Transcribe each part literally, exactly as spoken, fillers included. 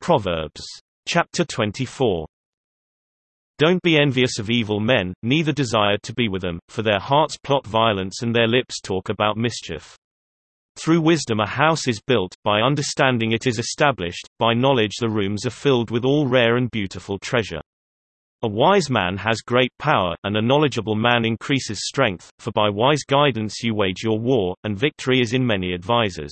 Proverbs. Chapter twenty-four. Don't be envious of evil men, neither desire to be with them, for their hearts plot violence and their lips talk about mischief. Through wisdom a house is built, by understanding it is established, by knowledge the rooms are filled with all rare and beautiful treasure. A wise man has great power, and a knowledgeable man increases strength, for by wise guidance you wage your war, and victory is in many advisers.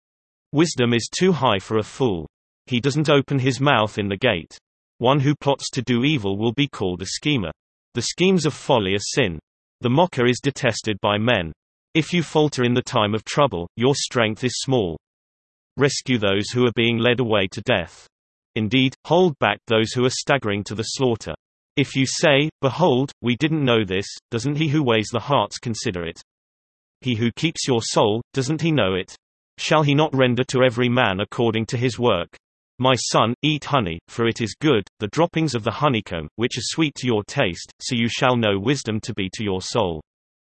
Wisdom is too high for a fool. He doesn't open his mouth in the gate. One who plots to do evil will be called a schemer. The schemes of folly are sin. The mocker is detested by men. If you falter in the time of trouble, your strength is small. Rescue those who are being led away to death. Indeed, hold back those who are staggering to the slaughter. If you say, "Behold, we didn't know this," doesn't he who weighs the hearts consider it? He who keeps your soul, doesn't he know it? Shall he not render to every man according to his work? My son, eat honey, for it is good, the droppings of the honeycomb, which are sweet to your taste, so you shall know wisdom to be to your soul.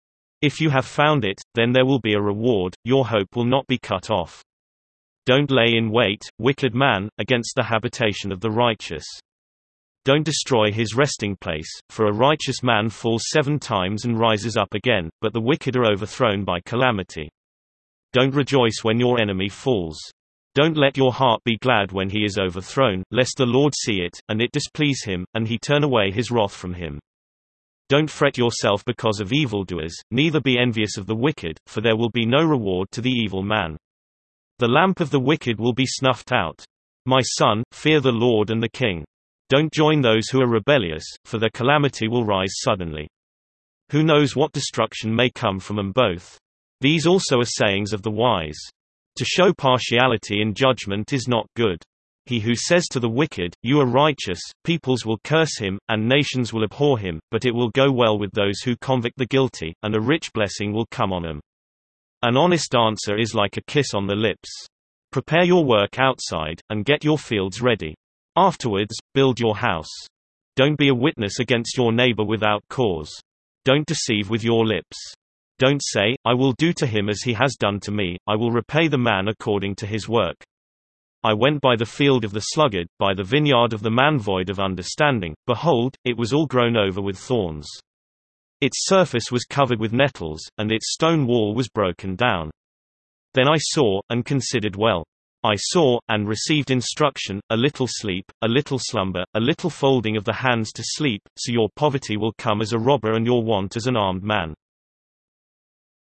If you have found it, then there will be a reward, your hope will not be cut off. Don't lay in wait, wicked man, against the habitation of the righteous. Don't destroy his resting place, for a righteous man falls seven times and rises up again, but the wicked are overthrown by calamity. Don't rejoice when your enemy falls. Don't let your heart be glad when he is overthrown, lest the Lord see it, and it displease him, and he turn away his wrath from him. Don't fret yourself because of evildoers, neither be envious of the wicked, for there will be no reward to the evil man. The lamp of the wicked will be snuffed out. My son, fear the Lord and the king. Don't join those who are rebellious, for their calamity will rise suddenly. Who knows what destruction may come from them both? These also are sayings of the wise. To show partiality in judgment is not good. He who says to the wicked, "You are righteous," peoples will curse him, and nations will abhor him, but it will go well with those who convict the guilty, and a rich blessing will come on them. An honest answer is like a kiss on the lips. Prepare your work outside, and get your fields ready. Afterwards, build your house. Don't be a witness against your neighbor without cause. Don't deceive with your lips. Don't say, "I will do to him as he has done to me, I will repay the man according to his work." I went by the field of the sluggard, by the vineyard of the man void of understanding, behold, it was all grown over with thorns. Its surface was covered with nettles, and its stone wall was broken down. Then I saw, and considered well. I saw, and received instruction, a little sleep, a little slumber, a little folding of the hands to sleep, so your poverty will come as a robber and your want as an armed man.